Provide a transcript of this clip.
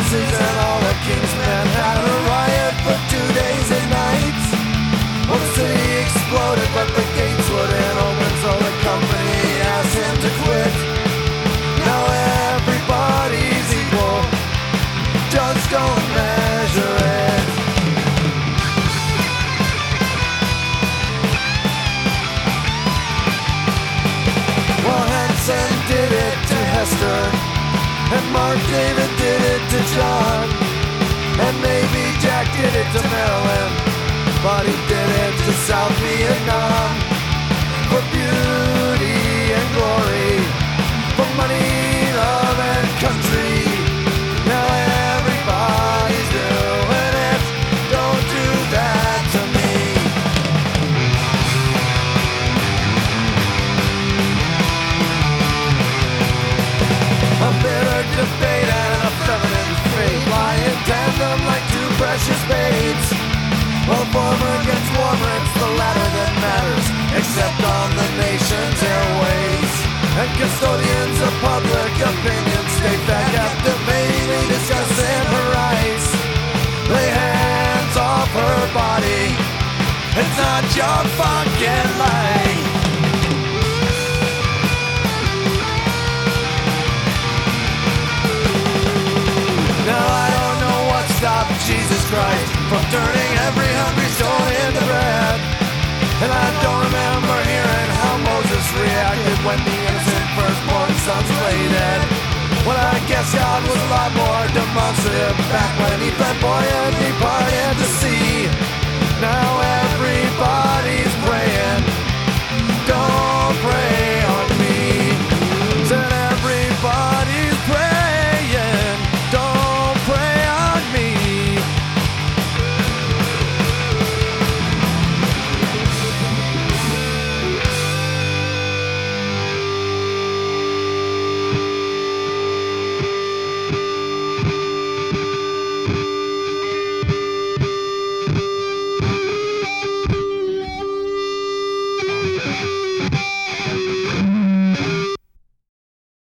princes and all the king's men had a riot for 2 days and nights. Well, the city exploded, but the gates wouldn't open, so the company asked him to quit. Now everybody's equal, just don't measure it. Well, Hanson did it to Hester, and Mark David did it to John, and maybe Jack did it to Marilyn, but he did it to South Vietnam. For beauty and glory, for money, love and country. Now everybody's doing it, don't do that to me. A bitter debate and a feminine fate lie in tandem like two precious baits. Well, former gets warmer, it's the latter that matters, except on the nation's airways. And custodians of public opinion stay back captivatingly discussing her rights. Lay hands off her body, it's not your fucking life. Now I don't know what stopped Jesus Christ from turning every hungry stone into bread. And I don't remember hearing how Moses reacted when the innocent firstborn sons lay dead. Well, I guess God was a lot more demonstrative back when he fed boy and he parted the sea. Now everybody